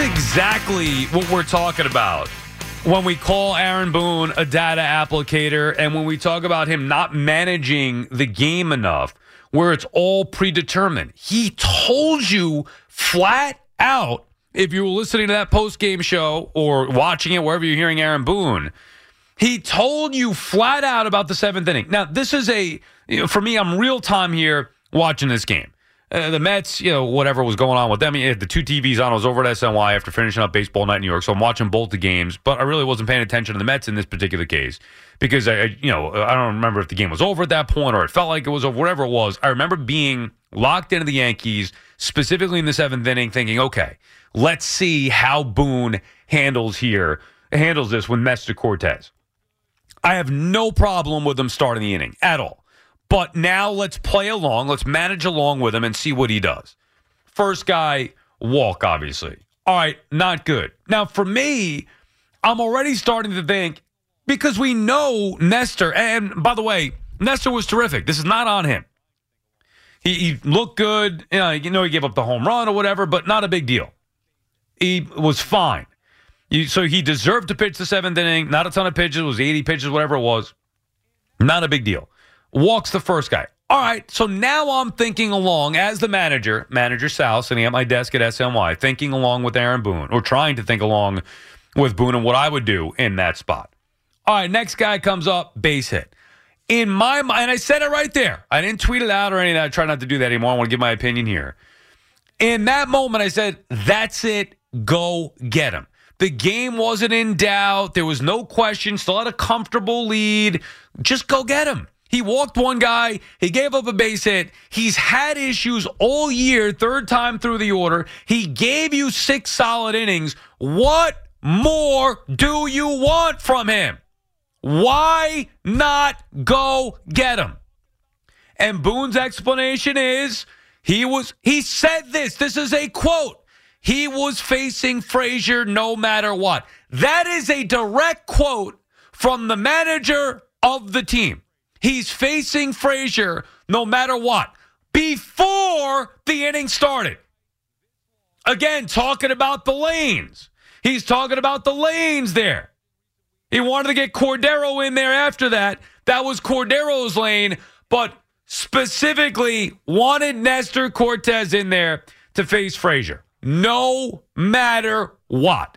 exactly what we're talking about when we call Aaron Boone a data applicator and when we talk about him not managing the game enough where it's all predetermined. He told you flat out, if you were listening to that post-game show or watching it wherever you're hearing Aaron Boone, he told you flat out about the seventh inning. Now, this is for me, I'm real time here watching this game. The Mets, whatever was going on with them, the two TVs on. I was over at SNY after finishing up baseball night in New York, so I'm watching both the games. But I really wasn't paying attention to the Mets in this particular case because I don't remember if the game was over at that point or it felt like it was over. Whatever it was, I remember being locked into the Yankees, specifically in the seventh inning, thinking, okay, let's see how Boone handles this with Nestor Cortes. I have no problem with him starting the inning at all. But now let's play along. Let's manage along with him and see what he does. First guy, walk, obviously. All right, not good. Now, for me, I'm already starting to think, because we know Nestor, and by the way, Nestor was terrific. This is not on him. He looked good. He gave up the home run or whatever, but not a big deal. He was fine. So he deserved to pitch the seventh inning. Not a ton of pitches. It was 80 pitches, whatever it was. Not a big deal. Walks the first guy. All right, so now I'm thinking along as the manager Sal, sitting at my desk at SNY, thinking along with Aaron Boone, or trying to think along with Boone and what I would do in that spot. All right, next guy comes up, base hit. In my mind, and I said it right there. I didn't tweet it out or any of that. I try not to do that anymore. I want to give my opinion here. In that moment, I said, that's it. Go get him. The game wasn't in doubt. There was no question. Still had a comfortable lead. Just go get him. He walked one guy. He gave up a base hit. He's had issues all year, third time through the order. He gave you 6 solid innings. What more do you want from him? Why not go get him? And Boone's explanation is he said this. This is a quote. He was facing Frazier no matter what. That is a direct quote from the manager of the team. He's facing Frazier no matter what. Before the inning started. Again, talking about the lanes. He's talking about the lanes there. He wanted to get Cordero in there after that. That was Cordero's lane, but specifically wanted Nestor Cortes in there to face Frazier. No matter what.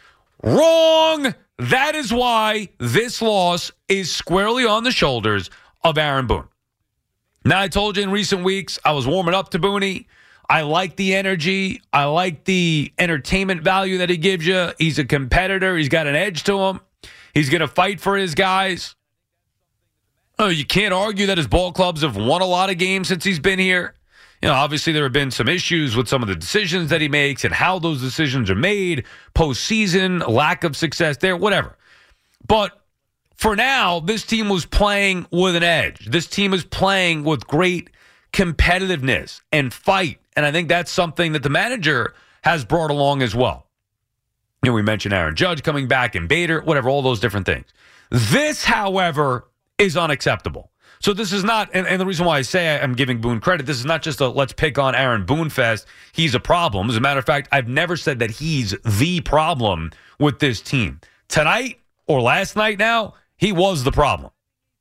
Wrong. That is why this loss is squarely on the shoulders of Aaron Boone. Now, I told you in recent weeks, I was warming up to Booney. I like the energy. I like the entertainment value that he gives you. He's a competitor. He's got an edge to him. He's going to fight for his guys. Oh, you can't argue that his ball clubs have won a lot of games since he's been here. Obviously there have been some issues with some of the decisions that he makes and how those decisions are made, postseason, lack of success there, whatever. But for now, this team was playing with an edge. This team is playing with great competitiveness and fight. And I think that's something that the manager has brought along as well. We mentioned Aaron Judge coming back and Bader, whatever, all those different things. This, however, is unacceptable. So this is not, and the reason why I say I'm giving Boone credit, this is not just a let's pick on Aaron Boone fest. He's a problem. As a matter of fact, I've never said that he's the problem with this team. Tonight or last night now, he was the problem.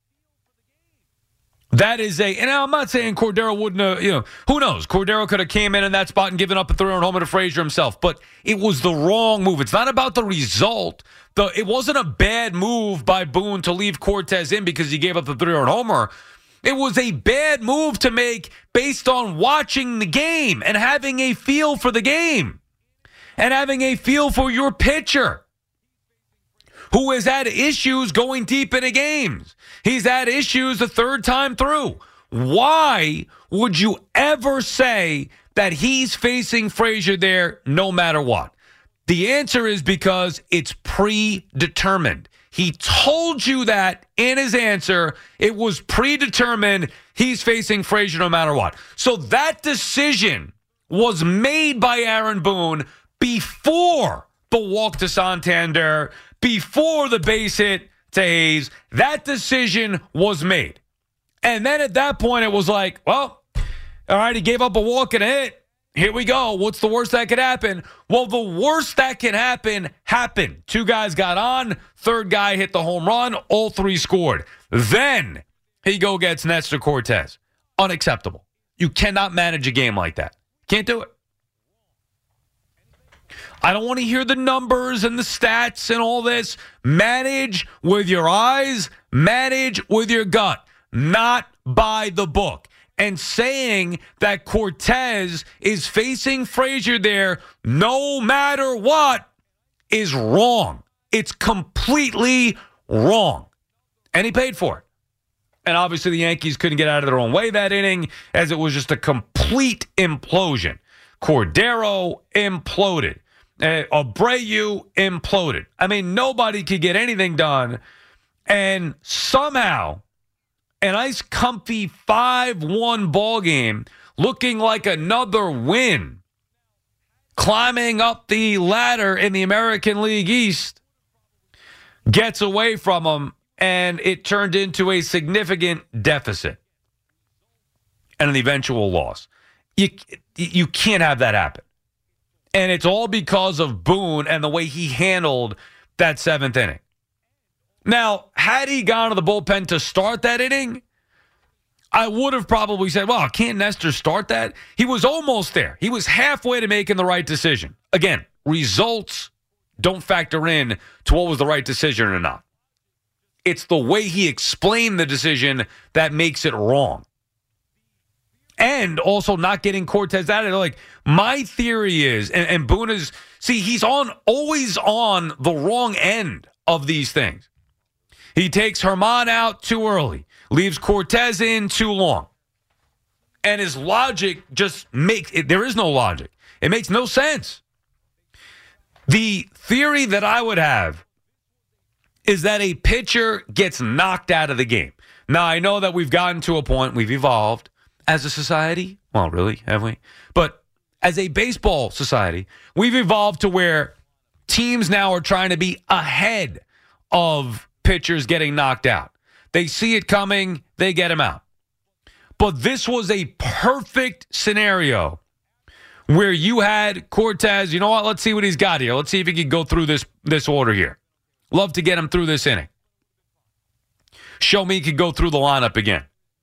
That is and I'm not saying Cordero wouldn't have, who knows? Cordero could have came in that spot and given up a 3-run homer to Frazier himself, but it was the wrong move. It's not about the result. It wasn't a bad move by Boone to leave Cortes in because he gave up the 3-run homer. It was a bad move to make based on watching the game and having a feel for the game and having a feel for your pitcher, who has had issues going deep into games. He's had issues the third time through. Why would you ever say that he's facing Frazier there no matter what? The answer is because it's predetermined. He told you that in his answer. It was predetermined he's facing Frazier no matter what. So that decision was made by Aaron Boone before the walk to Santander, before the base hit to Hayes. That decision was made. And then at that point, it was like, well, all right, he gave up a walk and a hit. here we go. What's the worst that could happen? Well, the worst that can happen happened. 2 guys got on. 3rd guy hit the home run. All 3 scored. Then he gets Nestor Cortes. Unacceptable. You cannot manage a game like that. Can't do it. I don't want to hear the numbers and the stats and all this. Manage with your eyes. Manage with your gut. Not by the book. And saying that Cortes is facing Frazier there no matter what is wrong. It's completely wrong. And he paid for it. And obviously the Yankees couldn't get out of their own way that inning as it was just a complete implosion. Cordero imploded. Abreu imploded. I mean, nobody could get anything done. And somehow, a nice comfy 5-1 ball game looking like another win, climbing up the ladder in the American League East, gets away from them, and it turned into a significant deficit and an eventual loss. You can't have that happen. And it's all because of Boone and the way he handled that 7th inning. Now, had he gone to the bullpen to start that inning, I would have probably said, well, can't Nestor start that? He was almost there. He was halfway to making the right decision. Again, results don't factor in to what was the right decision or not. It's the way he explained the decision that makes it wrong. And also not getting Cortes out of there. Like, my theory is, and Boone is, he's always on the wrong end of these things. He takes Herman out too early, leaves Cortes in too long. And his logic there is no logic. It makes no sense. The theory that I would have is that a pitcher gets knocked out of the game. Now, I know that we've gotten to a point, we've evolved as a society. Well, really, have we? But as a baseball society, we've evolved to where teams now are trying to be ahead of pitchers getting knocked out. They see it coming, they get him out. But this was a perfect scenario where you had Cortes, you know what, let's see what he's got here. Let's see if he can go through this order here. Love to get him through this inning. Show me he could go through the lineup again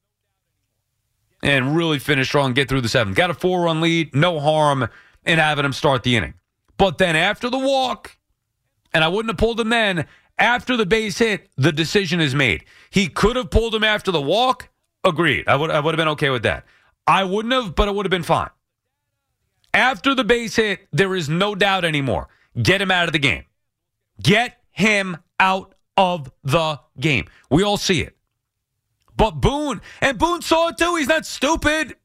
and really finish strong, get through the 7th. Got a 4-run lead, no harm in having him start the inning. But then after the walk, and I wouldn't have pulled him then, after the base hit, the decision is made. He could have pulled him after the walk. Agreed. I would have been okay with that. I wouldn't have, but it would have been fine. After the base hit, there is no doubt anymore. Get him out of the game. Get him out of the game. We all see it. But Boone saw it too. He's not stupid.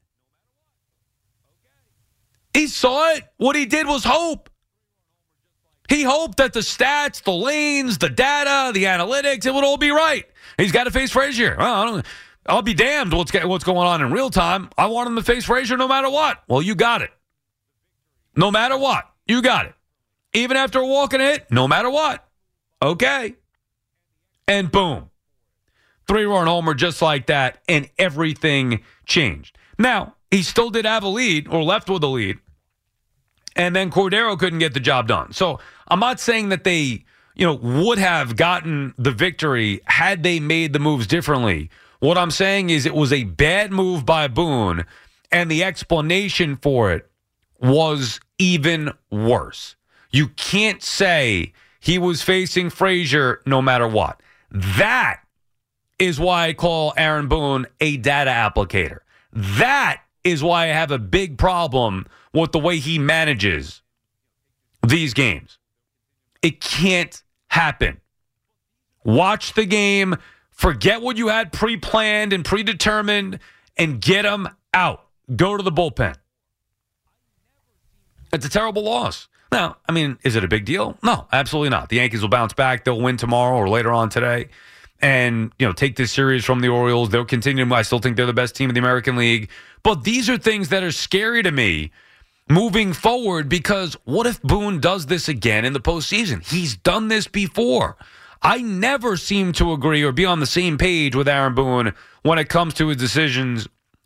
He saw it. What he did was hope. He hoped that the stats, the lanes, the data, the analytics, it would all be right. He's got to face Frazier. Well, I'll be damned what's going on in real time. I want him to face Frazier no matter what. Well, you got it. No matter what, you got it. Even after a walk and a hit, no matter what. Okay. And boom. 3-run homer just like that, and everything changed. Now, he still did have a lead, or left with a lead, and then Cordero couldn't get the job done. So I'm not saying that they, would have gotten the victory had they made the moves differently. What I'm saying is it was a bad move by Boone, and the explanation for it was even worse. You can't say he was facing Frazier no matter what. That is why I call Aaron Boone a data applicator. That is why I have a big problem with the way he manages these games. It can't happen. Watch the game, forget what you had pre-planned and predetermined, and get them out. Go to the bullpen. It's a terrible loss. Now, is it a big deal? No, absolutely not. The Yankees will bounce back. They'll win tomorrow or later on today and, take this series from the Orioles. They'll continue. I still think they're the best team in the American League. But these are things that are scary to me moving forward, because what if Boone does this again in the postseason? He's done this before. I never seem to agree or be on the same page with Aaron Boone when it comes to his decisions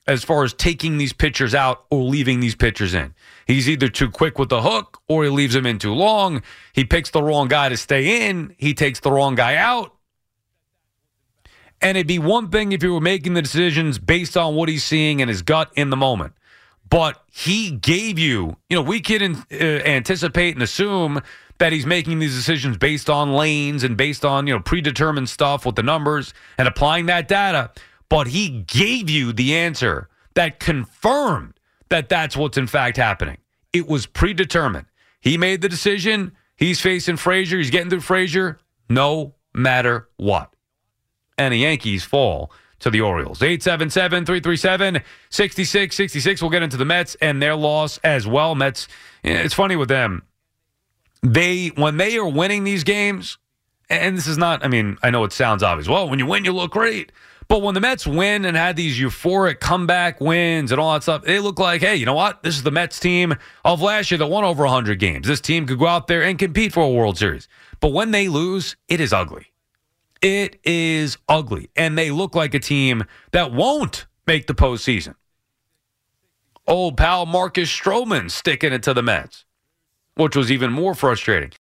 as far as taking these pitchers out or leaving these pitchers in. He's either too quick with the hook or he leaves them in too long. He picks the wrong guy to stay in. He takes the wrong guy out. And it'd be one thing if you were making the decisions based on what he's seeing in his gut in the moment. But he gave you, we can anticipate and assume that he's making these decisions based on lanes and based on, predetermined stuff with the numbers and applying that data. But he gave you the answer that confirmed that that's what's in fact happening. It was predetermined. He made the decision. He's facing Frazier. He's getting through Frazier no matter what. And the Yankees fall to the Orioles. 877-337-6666. We'll get into the Mets and their loss as well. Mets, it's funny with them. When they are winning these games, and this is not, I know it sounds obvious. Well, when you win, you look great. But when the Mets win and had these euphoric comeback wins and all that stuff, they look like, hey, you know what? This is the Mets team of last year that won over 100 games. This team could go out there and compete for a World Series. But when they lose, it is ugly. It is ugly. And they look like a team that won't make the postseason. Old pal Marcus Stroman sticking it to the Mets, which was even more frustrating.